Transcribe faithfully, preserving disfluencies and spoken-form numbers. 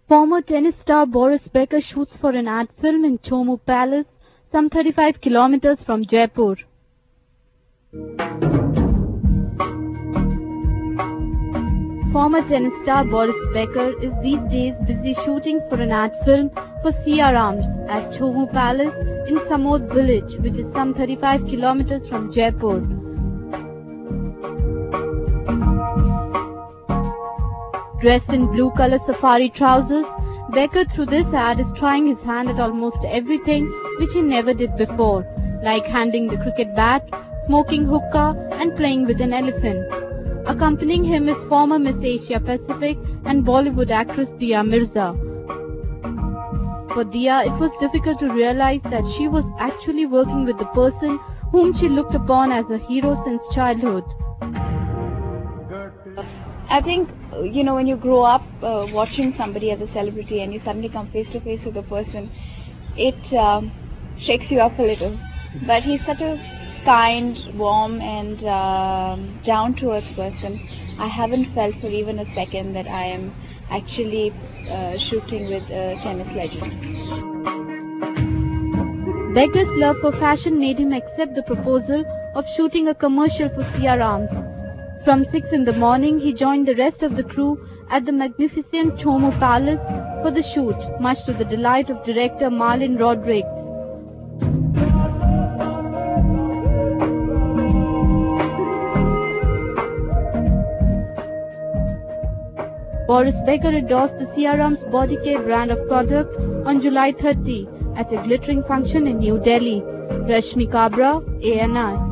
Former tennis star Boris Becker shoots for an ad film in Chomu Palace, some thirty-five kilometers from Jaipur. Former tennis star Boris Becker is these days busy shooting for an ad film for C R Arms at Chomu Palace in Samod village, which is some thirty-five kilometers from Jaipur. Dressed in blue-color safari trousers, Becker through this ad is trying his hand at almost everything which he never did before, like handling the cricket bat, smoking hookah and playing with an elephant. Accompanying him is former Miss Asia Pacific and Bollywood actress Dia Mirza. For Dia, it was difficult to realize that she was actually working with the person whom she looked upon as a hero since childhood. I think, you know, when you grow up uh, watching somebody as a celebrity and you suddenly come face to face with a person, it um, shakes you up a little. But he's such a kind, warm and uh, down-to-earth person. I haven't felt for even a second that I am actually uh, shooting with a tennis legend. Becker's love for fashion made him accept the proposal of shooting a commercial for C R Arms. From six in the morning, he joined the rest of the crew at the magnificent Chomu Palace for the shoot, much to the delight of director Marlon Rodriguez. Boris Becker endorsed the C R Arms Body Care brand of product on July thirtieth at a glittering function in New Delhi. Rashmi Kabra, A N I.